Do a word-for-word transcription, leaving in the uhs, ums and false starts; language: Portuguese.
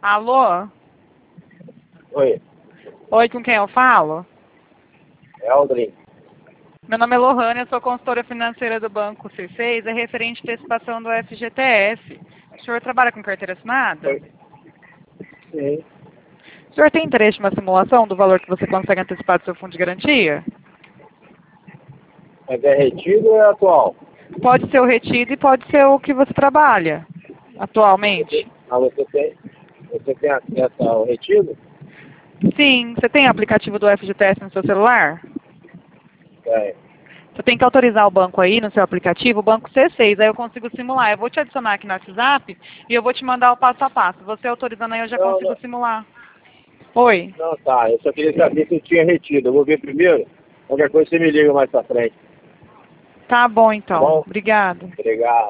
Alô? Oi, Oi, com quem eu falo? é Aldrin. Meu nome é Lohane, eu sou consultora financeira do Banco C seis, é referente à antecipação do F G T S. O senhor trabalha com carteira assinada? Oi. Sim. O senhor tem interesse em uma simulação do valor que você consegue antecipar do seu fundo de garantia? Mas é retido ou é atual? Pode ser o retido e pode ser o que você trabalha atualmente. Ah, você tem, você tem acesso ao retido? Sim, você tem aplicativo do F G T S no seu celular? É. Você tem que autorizar o banco aí no seu aplicativo, o banco C seis, aí eu consigo simular. Eu vou te adicionar aqui no WhatsApp e eu vou te mandar o passo a passo. Você autorizando aí eu já Não, consigo não, simular. Oi? não, tá. Eu só queria saber se eu tinha retido. Eu vou ver primeiro. Qualquer coisa você me liga mais pra frente. Tá bom Tá então. bom? Obrigado. Obrigado.